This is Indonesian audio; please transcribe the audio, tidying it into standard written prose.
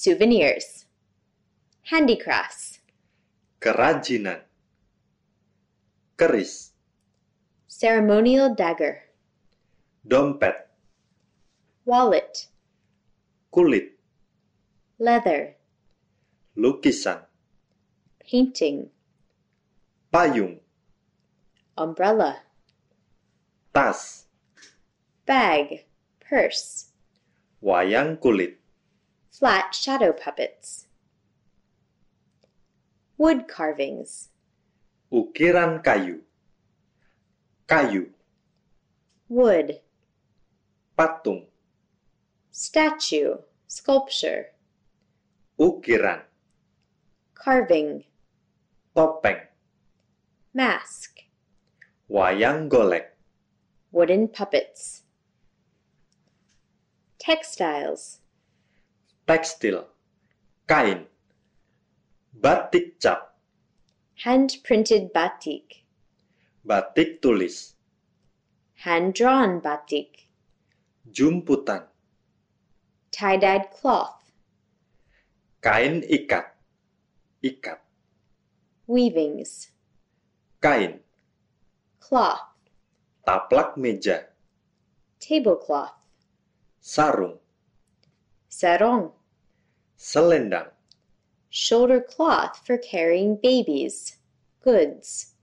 Souvenirs. Handicrafts. Kerajinan. Keris. Ceremonial dagger. Dompet. Wallet. Kulit. Leather. Lukisan. Painting. Payung. Umbrella. Tas. Bag. Purse. Wayang kulit. Flat shadow puppets. Wood carvings. Ukiran kayu. Kayu. Wood. Patung. Statue. Sculpture. Ukiran. Carving. Topeng. Mask. Wayang golek. Wooden puppets. Textiles. Tekstil. Kain. Batik cap. Hand-printed batik. Batik tulis. Hand-drawn batik. Jumputan. Tie-dyed cloth. Kain ikat. Ikat. Weavings. Kain. Cloth. Taplak meja. Tablecloth. Sarung. Sarong. Selendang. Shoulder cloth for carrying babies. Goods.